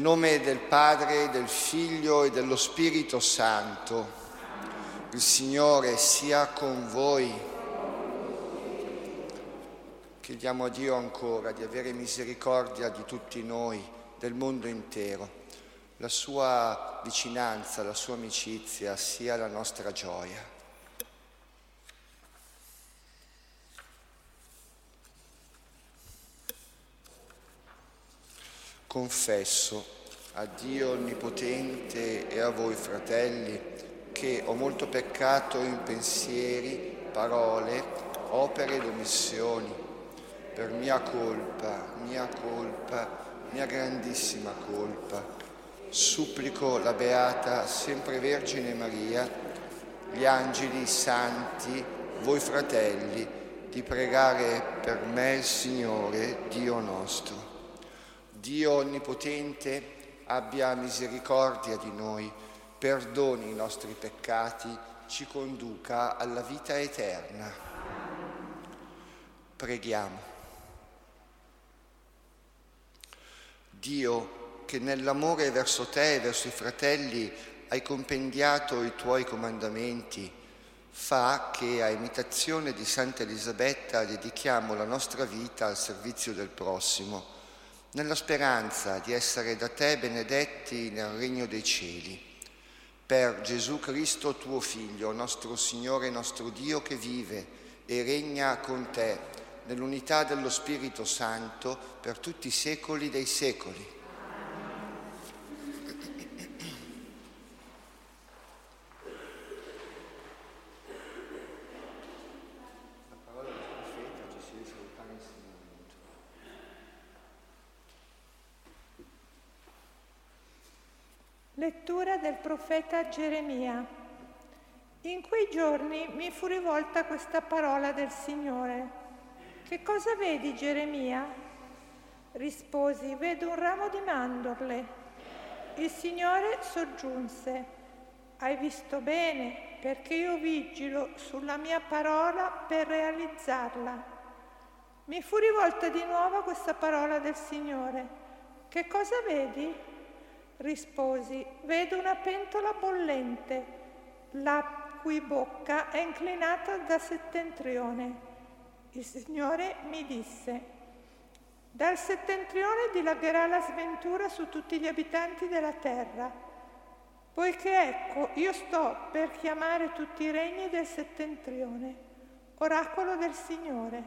nome del Padre, del Figlio e dello Spirito Santo. Il Signore sia con voi. Chiediamo a Dio ancora di avere misericordia di tutti noi, del mondo intero. La sua vicinanza, la sua amicizia sia la nostra gioia. Confesso a Dio Onnipotente e a voi, fratelli, che ho molto peccato in pensieri, parole, opere ed omissioni, per mia colpa, mia grandissima colpa. Supplico la Beata Sempre Vergine Maria, gli angeli, i santi, voi fratelli, di pregare per me il Signore, Dio nostro. Dio Onnipotente abbia misericordia di noi, perdoni i nostri peccati, ci conduca alla vita eterna. Preghiamo. Dio, che nell'amore verso te e verso i fratelli hai compendiato i tuoi comandamenti, fa che a imitazione di Santa Elisabetta dedichiamo la nostra vita al servizio del prossimo, nella speranza di essere da te benedetti nel regno dei cieli. Per Gesù Cristo, tuo Figlio, nostro Signore e nostro Dio, che vive e regna con te nell'unità dello Spirito Santo per tutti i secoli dei secoli. Lettura del profeta Geremia. In quei giorni mi fu rivolta questa parola del Signore. Che cosa vedi, Geremia? Risposi, vedo un ramo di mandorle. Il Signore soggiunse, hai visto bene, perché io vigilo sulla mia parola per realizzarla. Mi fu rivolta di nuovo questa parola del Signore. Che cosa vedi? Risposi, vedo una pentola bollente, la cui bocca è inclinata da settentrione. Il Signore mi disse, dal settentrione dilagherà la sventura su tutti gli abitanti della terra, poiché ecco, io sto per chiamare tutti i regni del settentrione, oracolo del Signore.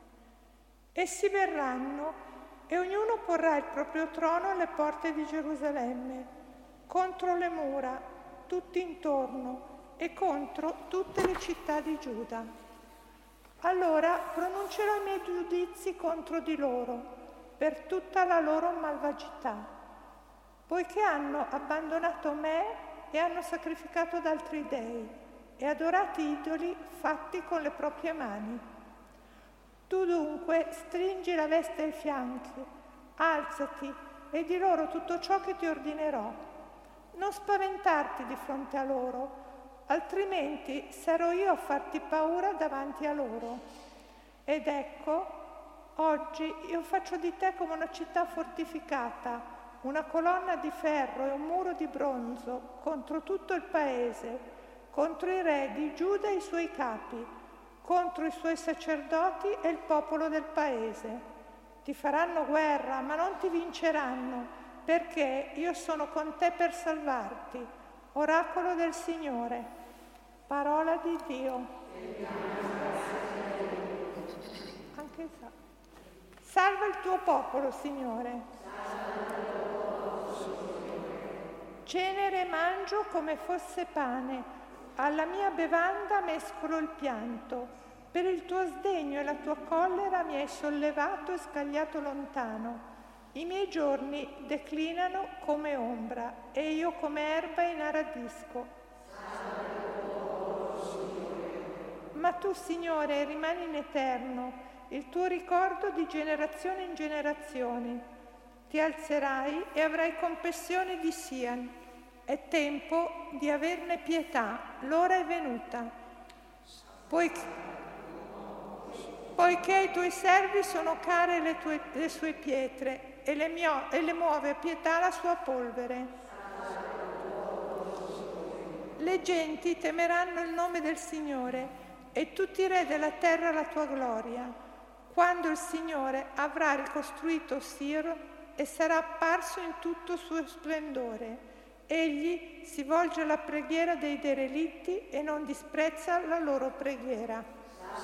Essi verranno e ognuno porrà il proprio trono alle porte di Gerusalemme, contro le mura, tutti intorno, e contro tutte le città di Giuda. Allora pronuncerò i miei giudizi contro di loro, per tutta la loro malvagità, poiché hanno abbandonato me e hanno sacrificato ad altri dei, e adorato idoli fatti con le proprie mani. Tu dunque stringi la veste ai fianchi, alzati e di loro tutto ciò che ti ordinerò. Non spaventarti di fronte a loro, altrimenti sarò io a farti paura davanti a loro. Ed ecco, oggi io faccio di te come una città fortificata, una colonna di ferro e un muro di bronzo contro tutto il paese, contro i re di Giuda e i suoi capi, contro i suoi sacerdoti e il popolo del paese. Ti faranno guerra, ma non ti vinceranno, perché io sono con te per salvarti. Oracolo del Signore. Parola di Dio. Anche salva il tuo popolo, Signore. Cenere mangio come fosse pane, alla mia bevanda mescolo il pianto. Per il tuo sdegno e la tua collera mi hai sollevato e scagliato lontano. I miei giorni declinano come ombra e io come erba inaradisco. Ma tu, Signore, rimani in eterno, il tuo ricordo di generazione in generazione. Ti alzerai e avrai compassione di Sion. È tempo di averne pietà, l'ora è venuta. Poiché ai tuoi servi sono care le sue pietre, e le muove a pietà la sua polvere. Le genti temeranno il nome del Signore e tutti i re della terra la tua gloria, quando il Signore avrà ricostruito Siro e sarà apparso in tutto il suo splendore. Egli si volge alla preghiera dei derelitti e non disprezza la loro preghiera.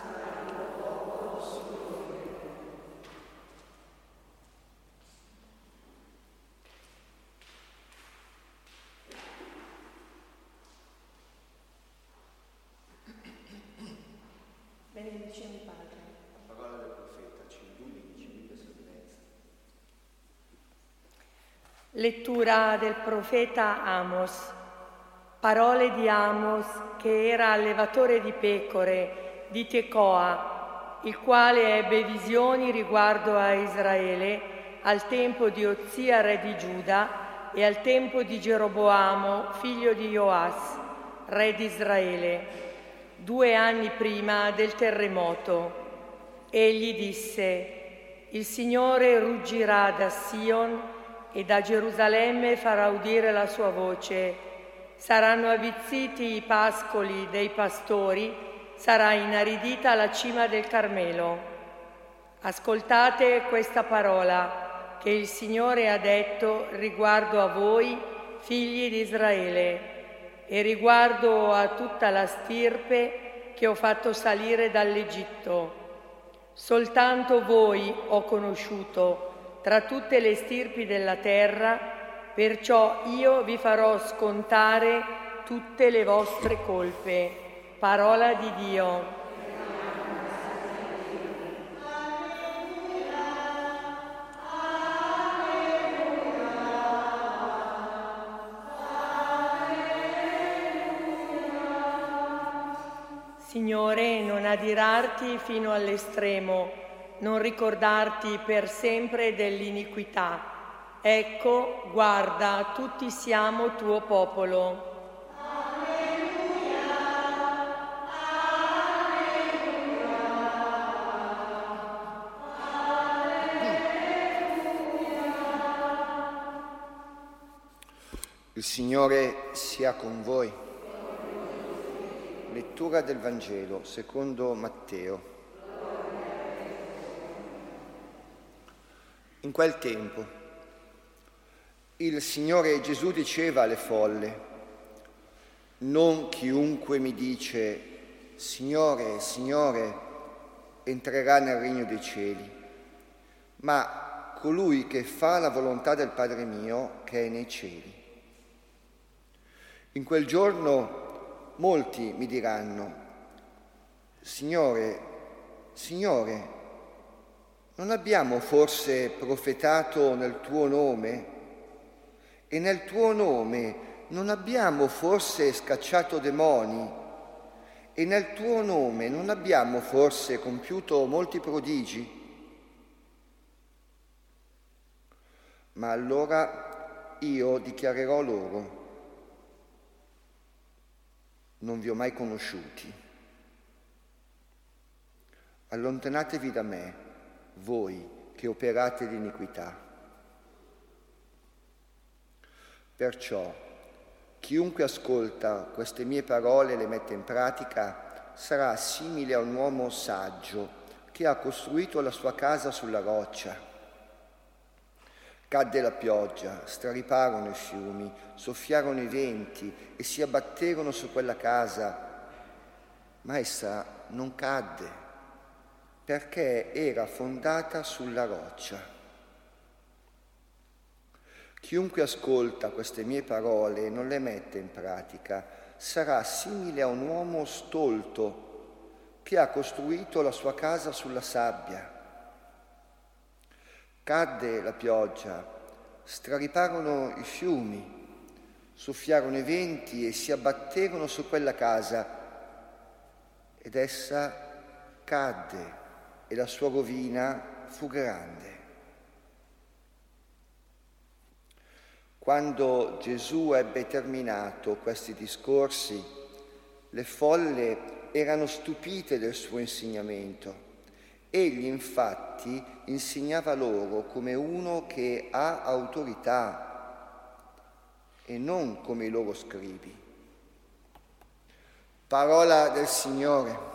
Benedicimi Padre. La parola del profeta ci illumini, ci salvezza. Lettura del profeta Amos. Parole di Amos, che era allevatore di pecore di Tecoa, il quale ebbe visioni riguardo a Israele al tempo di Ozia re di Giuda e al tempo di Geroboamo, figlio di Joas, re di Israele, 2 anni prima del terremoto. Egli disse: il Signore ruggirà da Sion e da Gerusalemme farà udire la sua voce. Saranno avvizziti i pascoli dei pastori, sarà inaridita la cima del Carmelo. Ascoltate questa parola che il Signore ha detto riguardo a voi, figli di Israele, e riguardo a tutta la stirpe che ho fatto salire dall'Egitto. Soltanto voi ho conosciuto tra tutte le stirpi della terra, perciò io vi farò scontare tutte le vostre colpe. Parola di Dio. Signore, non adirarti fino all'estremo, non ricordarti per sempre dell'iniquità. Ecco, guarda, tutti siamo tuo popolo. Alleluia, alleluia. Il Signore sia con voi. Lettura del Vangelo secondo Matteo. In quel tempo il Signore Gesù diceva alle folle: non chiunque mi dice Signore, Signore, entrerà nel regno dei cieli, ma colui che fa la volontà del Padre mio che è nei cieli. In quel giorno molti mi diranno: Signore, Signore, non abbiamo forse profetato nel tuo nome? E nel tuo nome non abbiamo forse scacciato demoni? E nel tuo nome non abbiamo forse compiuto molti prodigi? Ma allora io dichiarerò loro: non vi ho mai conosciuti. Allontanatevi da me, voi che operate l'iniquità. Perciò chiunque ascolta queste mie parole e le mette in pratica sarà simile a un uomo saggio che ha costruito la sua casa sulla roccia. Cadde la pioggia, strariparono i fiumi, soffiarono i venti e si abbatterono su quella casa, ma essa non cadde, perché era fondata sulla roccia. Chiunque ascolta queste mie parole e non le mette in pratica sarà simile a un uomo stolto che ha costruito la sua casa sulla sabbia. Cadde la pioggia, strariparono i fiumi, soffiarono i venti e si abbatterono su quella casa, ed essa cadde e la sua rovina fu grande. Quando Gesù ebbe terminato questi discorsi, le folle erano stupite del suo insegnamento Egli infatti insegnava loro come uno che ha autorità e non come i loro scribi. Parola del Signore.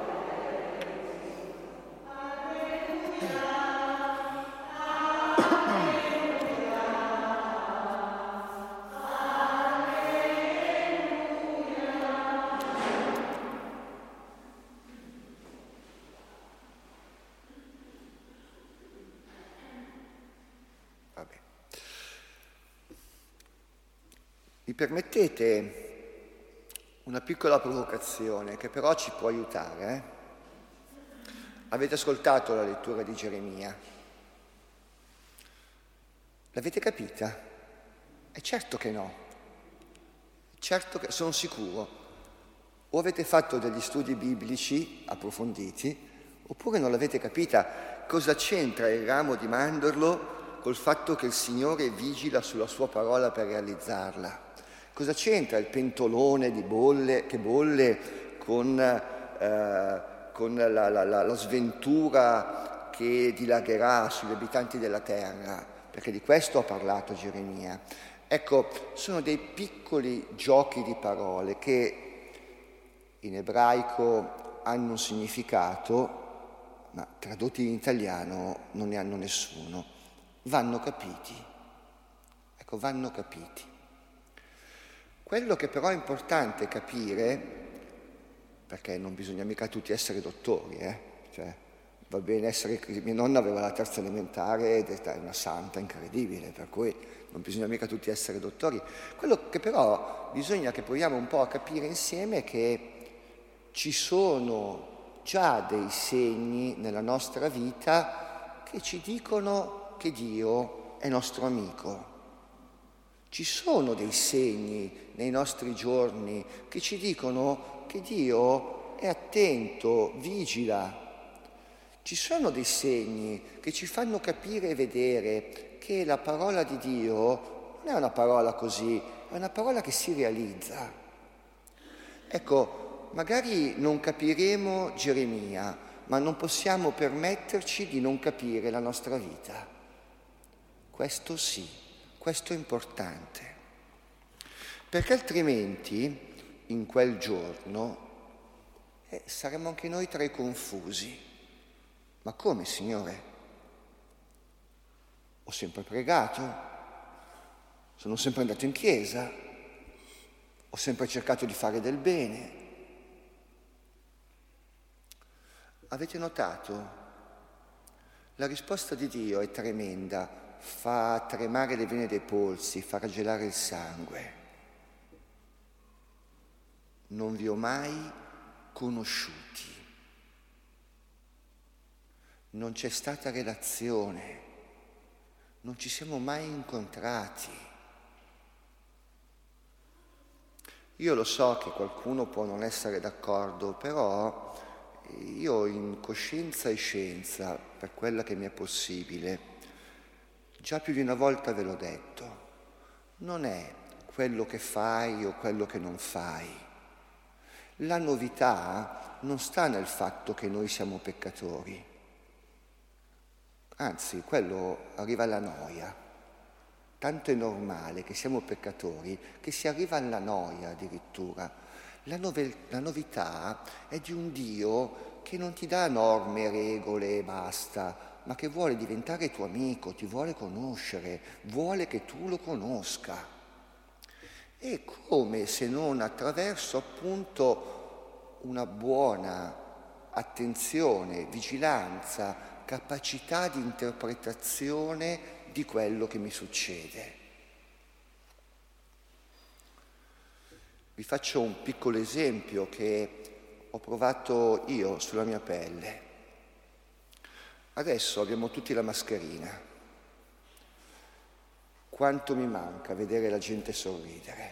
Mi permettete una piccola provocazione che però ci può aiutare. Avete ascoltato la lettura di Geremia? L'avete capita? È certo che no. Certo che sono sicuro. O avete fatto degli studi biblici approfonditi, oppure non l'avete capita. Cosa c'entra il ramo di mandorlo col fatto che il Signore vigila sulla sua parola per realizzarla? Cosa c'entra il pentolone di bolle che bolle con la sventura che dilagherà sugli abitanti della terra? Perché di questo ha parlato Geremia. Ecco, sono dei piccoli giochi di parole che in ebraico hanno un significato, ma tradotti in italiano non ne hanno nessuno. Vanno capiti. Ecco, vanno capiti. Quello che però è importante capire, perché non bisogna mica tutti essere dottori, cioè va bene essere, mia nonna aveva la terza elementare ed è una santa incredibile, per cui non bisogna mica tutti essere dottori. Quello che però bisogna che proviamo un po' a capire insieme è che ci sono già dei segni nella nostra vita che ci dicono che Dio è nostro amico. Ci sono dei segni nei nostri giorni che ci dicono che Dio è attento, vigila. Ci sono dei segni che ci fanno capire e vedere che la parola di Dio non è una parola così, è una parola che si realizza. Ecco, magari non capiremo Geremia, ma non possiamo permetterci di non capire la nostra vita. Questo sì. Questo è importante, perché altrimenti in quel giorno saremo anche noi tra i confusi. Ma come, Signore? Ho sempre pregato, sono sempre andato in chiesa, ho sempre cercato di fare del bene. Avete notato? La risposta di Dio è tremenda. Fa tremare le vene dei polsi, fa raggelare il sangue. Non vi ho mai conosciuti. Non c'è stata relazione. Non ci siamo mai incontrati. Io lo so che qualcuno può non essere d'accordo, però io in coscienza e scienza, per quella che mi è possibile, già più di una volta ve l'ho detto, non è quello che fai o quello che non fai. La novità non sta nel fatto che noi siamo peccatori. Anzi, quello arriva alla noia. Tanto è normale che siamo peccatori che si arriva alla noia addirittura. La novità è di un Dio che non ti dà norme, regole e basta, ma che vuole diventare tuo amico, ti vuole conoscere, vuole che tu lo conosca. E come se non attraverso appunto una buona attenzione, vigilanza, capacità di interpretazione di quello che mi succede. Vi faccio un piccolo esempio che ho provato io sulla mia pelle. Adesso abbiamo tutti la mascherina. Quanto mi manca vedere la gente sorridere?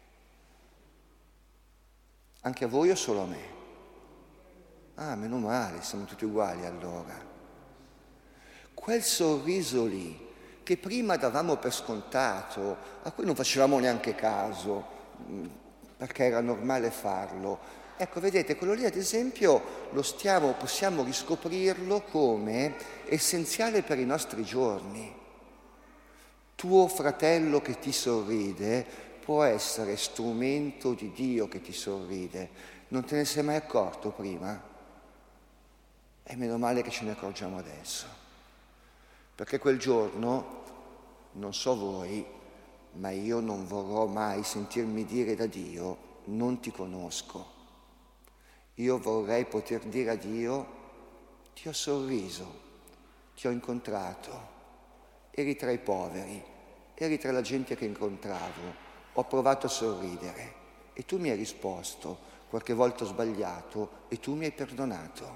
Anche a voi o solo a me? Ah, meno male, siamo tutti uguali allora. Quel sorriso lì, che prima davamo per scontato, a cui non facevamo neanche caso, perché era normale farlo, Ecco, vedete, quello lì ad esempio possiamo riscoprirlo come essenziale per i nostri giorni. Tuo fratello che ti sorride può essere strumento di Dio che ti sorride. Non te ne sei mai accorto prima? E meno male che ce ne accorgiamo adesso. Perché quel giorno, non so voi, ma io non vorrò mai sentirmi dire da Dio: non ti conosco. Io vorrei poter dire a Dio: ti ho sorriso, ti ho incontrato, eri tra i poveri, eri tra la gente che incontravo, ho provato a sorridere e tu mi hai risposto, qualche volta ho sbagliato e tu mi hai perdonato.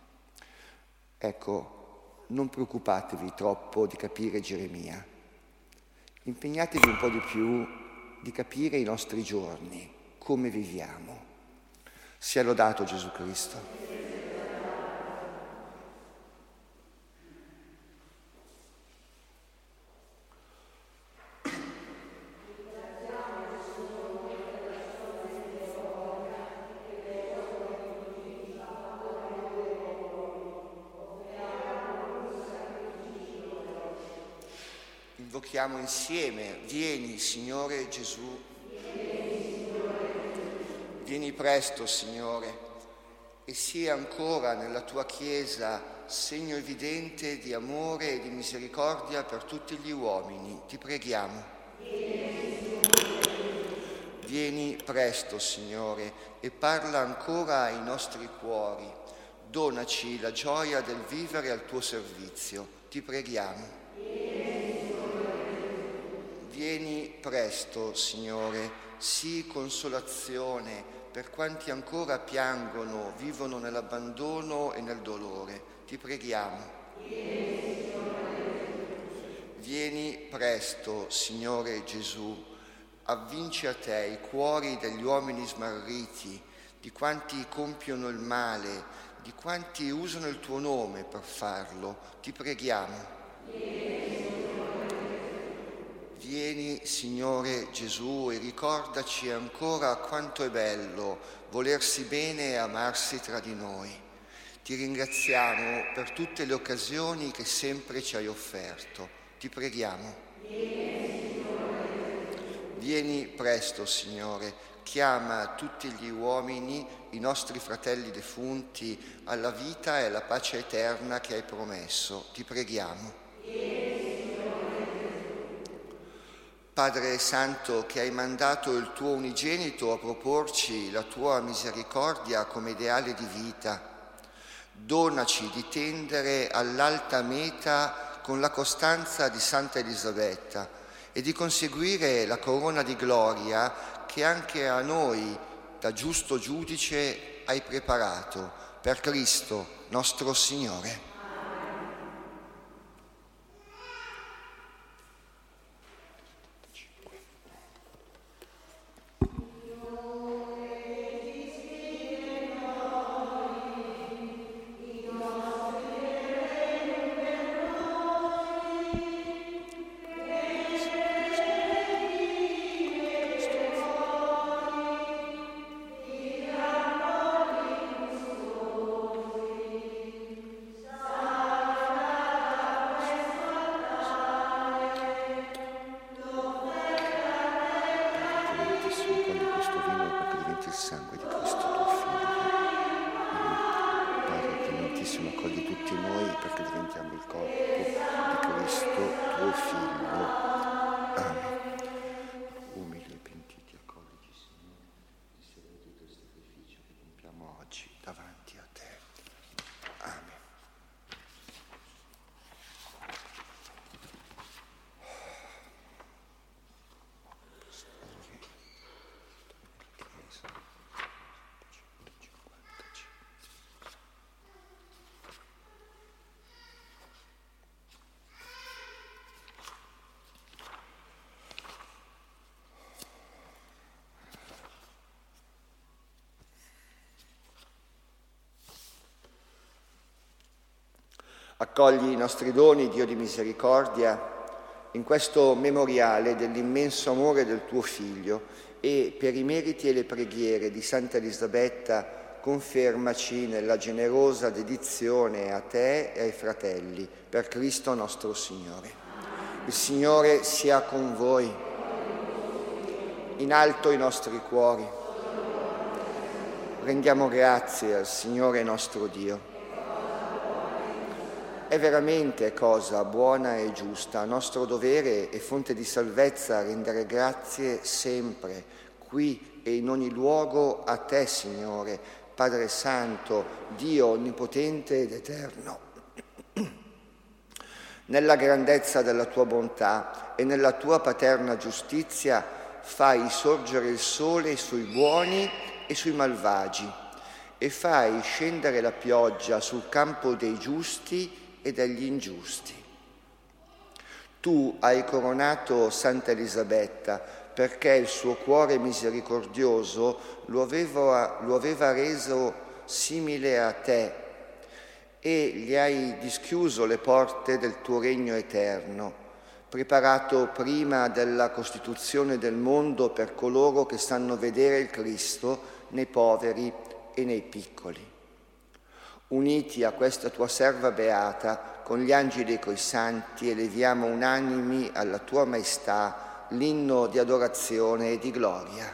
Ecco, non preoccupatevi troppo di capire Geremia, impegnatevi un po' di più di capire i nostri giorni, come viviamo. Sia lodato Gesù Cristo. Invochiamo insieme: vieni, Signore Gesù. Vieni presto, Signore, e sia ancora nella tua Chiesa segno evidente di amore e di misericordia per tutti gli uomini. Ti preghiamo. Vieni presto, Signore, e parla ancora ai nostri cuori. Donaci la gioia del vivere al tuo servizio. Ti preghiamo. Vieni presto, Signore, sii consolazione per quanti ancora piangono, vivono nell'abbandono e nel dolore. Ti preghiamo. Vieni presto, Signore Gesù, avvinci a te i cuori degli uomini smarriti, di quanti compiono il male, di quanti usano il tuo nome per farlo. Ti preghiamo. Vieni, Signore Gesù, e ricordaci ancora quanto è bello volersi bene e amarsi tra di noi. Ti ringraziamo per tutte le occasioni che sempre ci hai offerto. Ti preghiamo. Vieni presto, Signore, chiama tutti gli uomini, i nostri fratelli defunti, alla vita e alla pace eterna che hai promesso. Ti preghiamo. Padre Santo, che hai mandato il tuo unigenito a proporci la tua misericordia come ideale di vita, donaci di tendere all'alta meta con la costanza di Santa Elisabetta e di conseguire la corona di gloria che anche a noi, da giusto giudice, hai preparato per Cristo nostro Signore. Accogli i nostri doni, Dio di misericordia, in questo memoriale dell'immenso amore del tuo Figlio e per i meriti e le preghiere di Santa Elisabetta confermaci nella generosa dedizione a te e ai fratelli, per Cristo nostro Signore. Il Signore sia con voi. In alto i nostri cuori. Rendiamo grazie al Signore nostro Dio. È veramente cosa buona e giusta, nostro dovere e fonte di salvezza rendere grazie sempre, qui e in ogni luogo a te, Signore, Padre Santo, Dio onnipotente ed eterno. Nella grandezza della tua bontà e nella tua paterna giustizia fai sorgere il sole sui buoni e sui malvagi e fai scendere la pioggia sul campo dei giusti e degli ingiusti. Tu hai coronato Santa Elisabetta perché il suo cuore misericordioso lo aveva reso simile a te e gli hai dischiuso le porte del tuo regno eterno, preparato prima della costituzione del mondo per coloro che sanno vedere il Cristo nei poveri e nei piccoli. Uniti a questa tua serva beata, con gli angeli e coi santi, eleviamo unanimi alla tua maestà l'inno di adorazione e di gloria.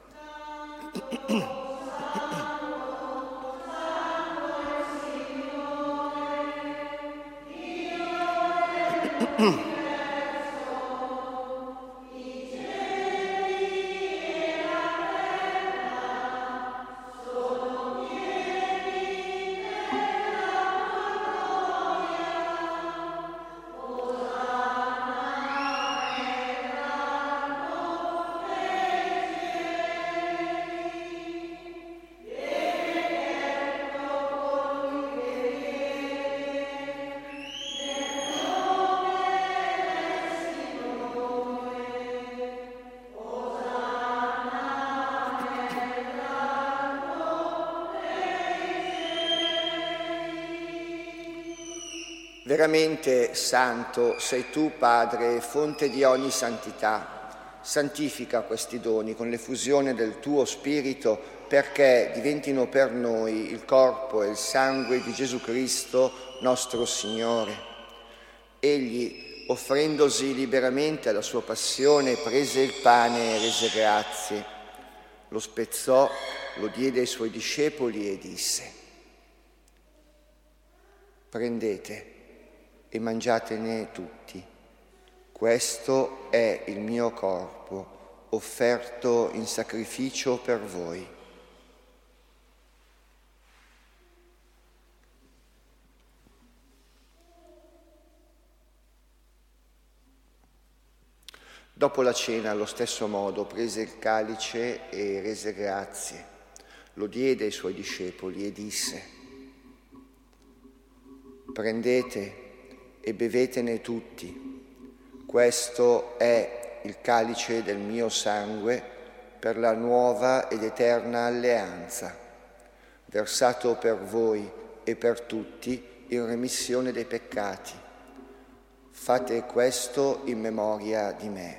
Veramente santo sei tu, Padre, fonte di ogni santità. Santifica questi doni con l'effusione del tuo Spirito perché diventino per noi il corpo e il sangue di Gesù Cristo, nostro Signore. Egli, offrendosi liberamente alla sua passione, prese il pane e rese grazie. Lo spezzò, lo diede ai suoi discepoli e disse: prendete e mangiatene tutti. Questo è il mio corpo, offerto in sacrificio per voi. Dopo la cena, allo stesso modo, prese il calice e rese grazie. Lo diede ai suoi discepoli e disse: prendete e bevetene tutti. Questo è il calice del mio sangue per la nuova ed eterna alleanza, versato per voi e per tutti in remissione dei peccati. Fate questo in memoria di me.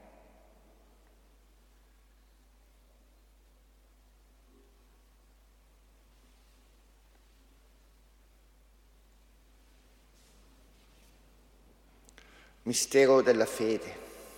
Mistero della fede.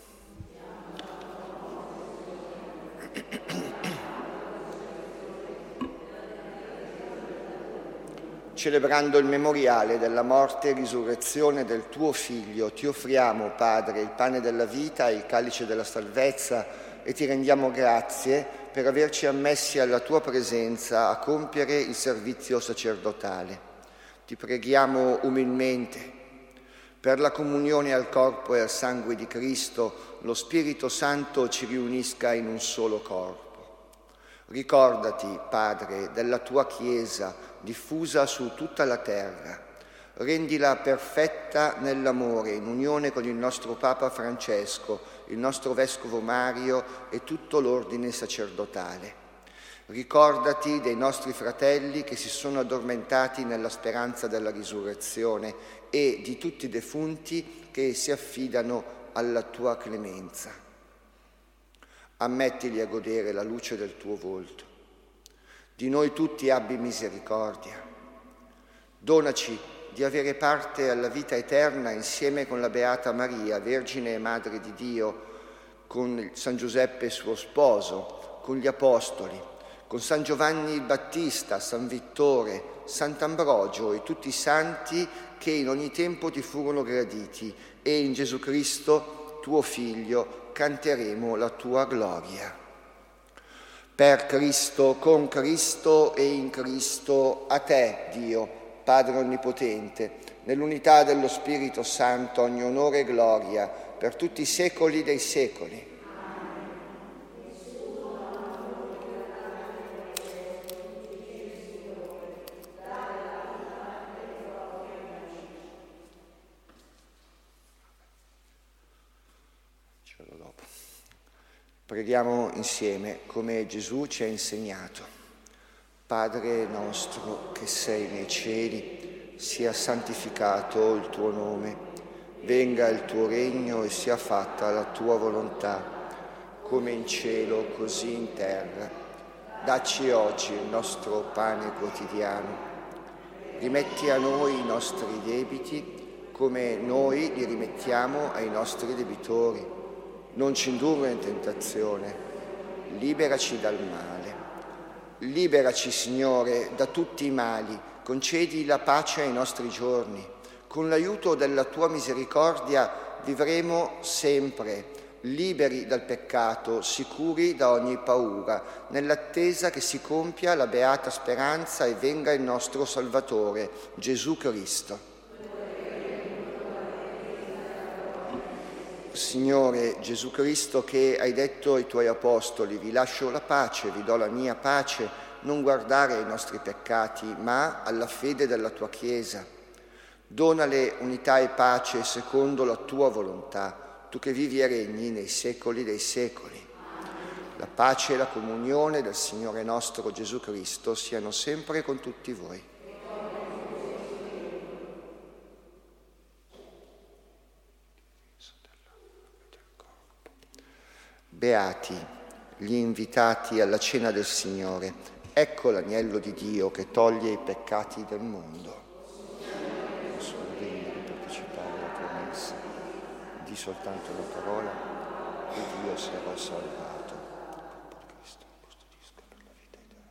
Celebrando il memoriale della morte e risurrezione del tuo Figlio, ti offriamo, Padre, il pane della vita e il calice della salvezza e ti rendiamo grazie per averci ammessi alla tua presenza a compiere il servizio sacerdotale. Ti preghiamo umilmente. Per la comunione al corpo e al sangue di Cristo, lo Spirito Santo ci riunisca in un solo corpo. Ricordati, Padre, della tua Chiesa diffusa su tutta la terra. Rendila perfetta nell'amore, in unione con il nostro Papa Francesco, il nostro Vescovo Mario e tutto l'ordine sacerdotale. Ricordati dei nostri fratelli che si sono addormentati nella speranza della risurrezione e di tutti i defunti che si affidano alla tua clemenza. Ammettili a godere la luce del tuo volto. Di noi tutti abbi misericordia. Donaci di avere parte alla vita eterna insieme con la Beata Maria, Vergine e Madre di Dio, con San Giuseppe suo sposo, con gli Apostoli, con San Giovanni il Battista, San Vittore, Sant'Ambrogio e tutti i santi che in ogni tempo ti furono graditi, e in Gesù Cristo, tuo Figlio, canteremo la tua gloria. Per Cristo, con Cristo e in Cristo, a te, Dio, Padre Onnipotente, nell'unità dello Spirito Santo, ogni onore e gloria, per tutti i secoli dei secoli. Dopo. Preghiamo insieme come Gesù ci ha insegnato. Padre nostro che sei nei cieli, sia santificato il tuo nome, venga il tuo regno e sia fatta la tua volontà, come in cielo così in terra. Dacci oggi il nostro pane quotidiano. Rimetti a noi i nostri debiti, come noi li rimettiamo ai nostri debitori. Non ci indurre in tentazione, liberaci dal male. Liberaci, Signore, da tutti i mali, concedi la pace ai nostri giorni. Con l'aiuto della tua misericordia vivremo sempre, liberi dal peccato, sicuri da ogni paura, nell'attesa che si compia la beata speranza e venga il nostro Salvatore, Gesù Cristo. Signore Gesù Cristo, che hai detto ai tuoi apostoli: vi lascio la pace, vi do la mia pace, non guardare ai nostri peccati, ma alla fede della tua Chiesa. Donale unità e pace secondo la tua volontà, tu che vivi e regni nei secoli dei secoli. La pace e la comunione del Signore nostro Gesù Cristo siano sempre con tutti voi. Beati gli invitati alla cena del Signore. Ecco l'agnello di Dio che toglie i peccati del mondo. Sono degno di partecipare alla tua messa. Di soltanto una parola e Dio sarà salvato. Per Cristo custodisca per la vita eterna.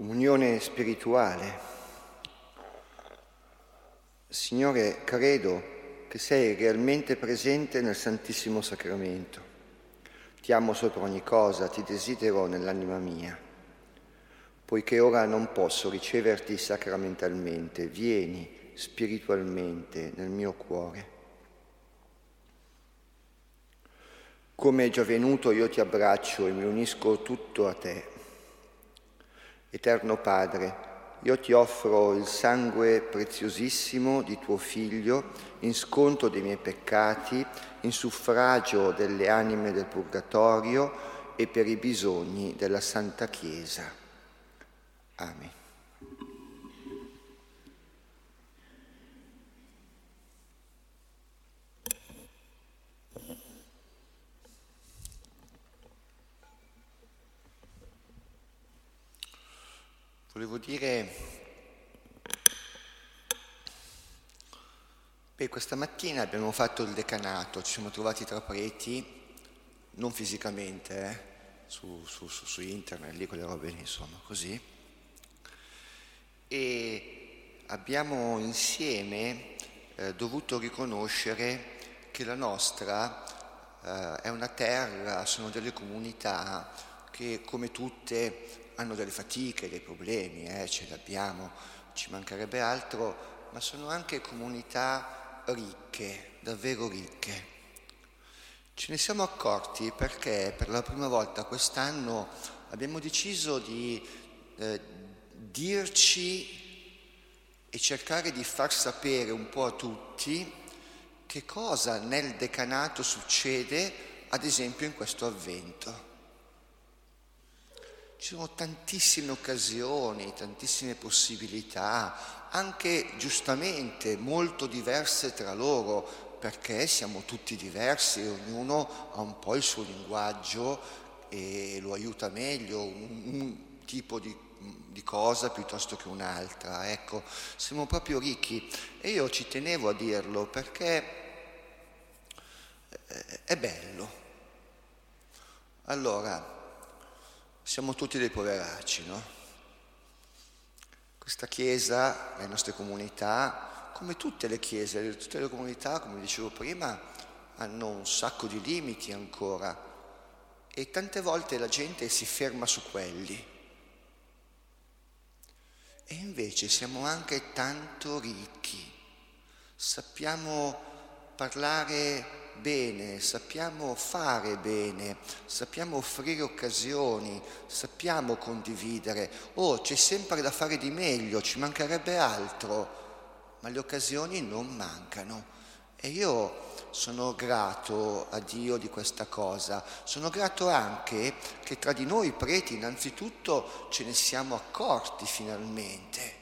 Comunione spirituale. Signore, credo che sei realmente presente nel Santissimo Sacramento. Ti amo sopra ogni cosa, ti desidero nell'anima mia. Poiché ora non posso riceverti sacramentalmente, vieni spiritualmente nel mio cuore. Come è già venuto, io ti abbraccio e mi unisco tutto a te. Eterno Padre, io ti offro il sangue preziosissimo di tuo Figlio in sconto dei miei peccati, in suffragio delle anime del purgatorio e per i bisogni della Santa Chiesa. Amen. Volevo dire, questa mattina abbiamo fatto il decanato, ci siamo trovati tra preti, non fisicamente, su internet, lì quelle robe, insomma, così. E abbiamo insieme dovuto riconoscere che la nostra è una terra, sono delle comunità che come tutte hanno delle fatiche, dei problemi, ce li abbiamo, ci mancherebbe altro, ma sono anche comunità ricche, davvero ricche. Ce ne siamo accorti perché per la prima volta quest'anno abbiamo deciso di dirci e cercare di far sapere un po' a tutti che cosa nel decanato succede, ad esempio in questo avvento. Ci sono tantissime occasioni, tantissime possibilità, anche giustamente molto diverse tra loro, perché siamo tutti diversi, ognuno ha un po' il suo linguaggio e lo aiuta meglio, un tipo di cosa piuttosto che un'altra. Ecco, siamo proprio ricchi e io ci tenevo a dirlo perché è bello. Allora, siamo tutti dei poveracci, no? Questa chiesa, le nostre comunità, come tutte le chiese, tutte le comunità, come dicevo prima, hanno un sacco di limiti ancora e tante volte la gente si ferma su quelli. E invece siamo anche tanto ricchi, sappiamo parlare bene, sappiamo fare bene, sappiamo offrire occasioni, sappiamo condividere. C'è sempre da fare di meglio, ci mancherebbe altro, ma le occasioni non mancano. E io sono grato a Dio di questa cosa. Sono grato anche che tra di noi preti innanzitutto ce ne siamo accorti finalmente.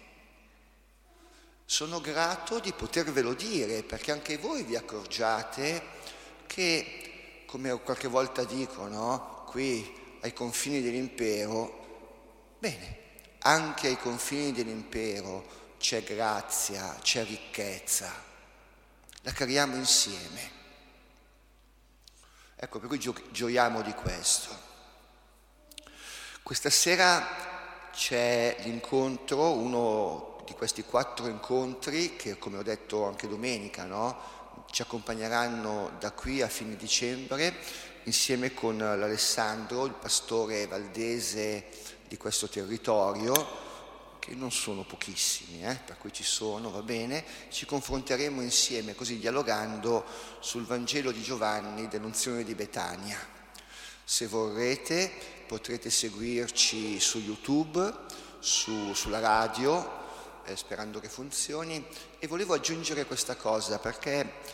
Sono grato di potervelo dire, perché anche voi vi accorgiate che, come qualche volta dico, no? Qui ai confini dell'impero, bene, anche ai confini dell'impero c'è grazia, c'è ricchezza, la creiamo insieme. Ecco, per cui gioiamo di questo. Questa sera c'è l'incontro, uno di questi 4 incontri che, come ho detto anche domenica, no? Ci accompagneranno da qui a fine dicembre insieme con l'Alessandro, il pastore valdese di questo territorio, che non sono pochissimi, per cui ci sono, va bene, ci confronteremo insieme così dialogando sul Vangelo di Giovanni dell'unzione di Betania. Se vorrete potrete seguirci su YouTube, sulla radio, sperando che funzioni, e volevo aggiungere questa cosa perché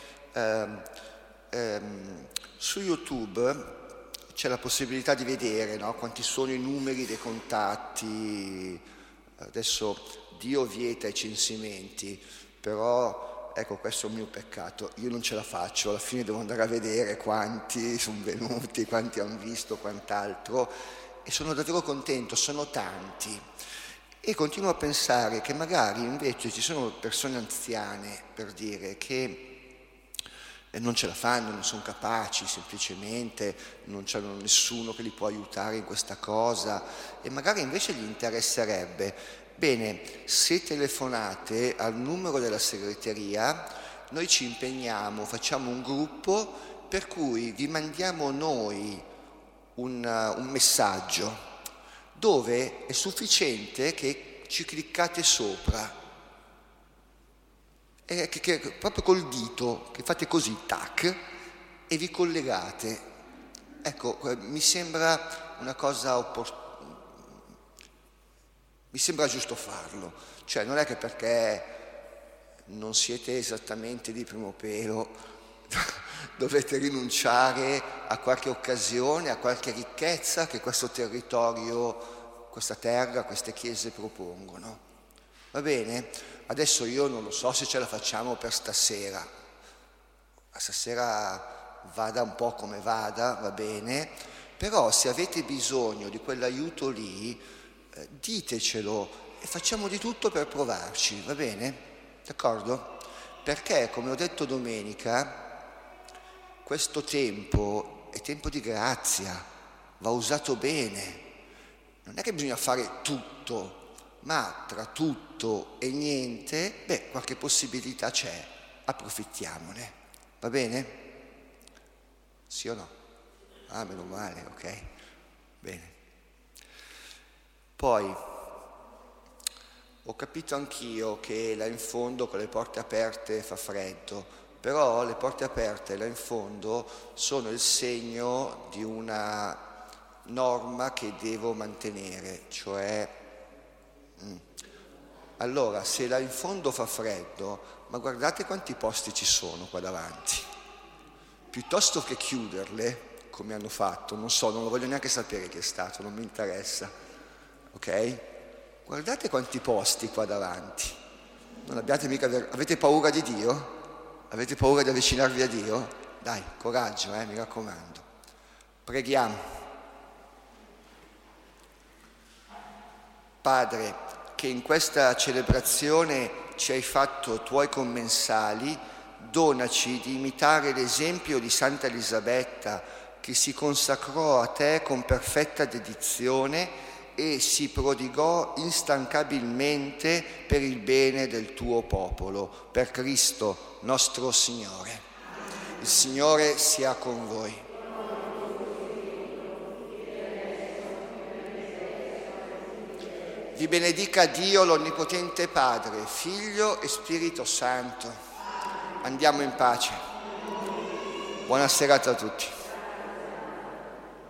su YouTube c'è la possibilità di vedere, no, quanti sono i numeri dei contatti. Adesso Dio vieta i censimenti, però ecco, questo è un mio peccato, io non ce la faccio, alla fine devo andare a vedere quanti sono venuti, quanti hanno visto, quant'altro, e sono davvero contento, sono tanti. E continuo a pensare che magari invece ci sono persone anziane, per dire, che non ce la fanno, non sono capaci, semplicemente non c'è nessuno che li può aiutare in questa cosa e magari invece gli interesserebbe. Bene, se telefonate al numero della segreteria, noi ci impegniamo, facciamo un gruppo per cui vi mandiamo noi un messaggio dove è sufficiente che ci cliccate sopra. Che proprio col dito, che fate così, tac, e vi collegate. Ecco, mi sembra una cosa mi sembra giusto farlo. Cioè, non è che perché non siete esattamente di primo pelo dovete rinunciare a qualche occasione, a qualche ricchezza che questo territorio, questa terra, queste chiese propongono. Va bene? Adesso io non lo so se ce la facciamo per stasera. Stasera vada un po' come vada, va bene? Però se avete bisogno di quell'aiuto lì, ditecelo e facciamo di tutto per provarci, va bene? D'accordo? Perché, come ho detto domenica, questo tempo è tempo di grazia, va usato bene. Non è che bisogna fare tutto, ma tra tutto e niente, qualche possibilità c'è, approfittiamone, va bene? Sì o no? Ah, meno male, ok, bene. Poi, ho capito anch'io che là in fondo con le porte aperte fa freddo, però le porte aperte là in fondo sono il segno di una norma che devo mantenere, cioè allora se là in fondo fa freddo, ma guardate quanti posti ci sono qua davanti, piuttosto che chiuderle come hanno fatto, non so, non lo voglio neanche sapere chi è stato, non mi interessa, ok? Guardate quanti posti qua davanti, non abbiate mica avete paura di Dio? Avete paura di avvicinarvi a Dio? Dai, coraggio, mi raccomando. Preghiamo. Padre, che in questa celebrazione ci hai fatto tuoi commensali, donaci di imitare l'esempio di Santa Elisabetta, che si consacrò a te con perfetta dedizione e si prodigò instancabilmente per il bene del tuo popolo, per Cristo nostro Signore. Il Signore sia con voi. Vi benedica Dio l'Onnipotente Padre, Figlio e Spirito Santo. Andiamo in pace. Buona serata a tutti.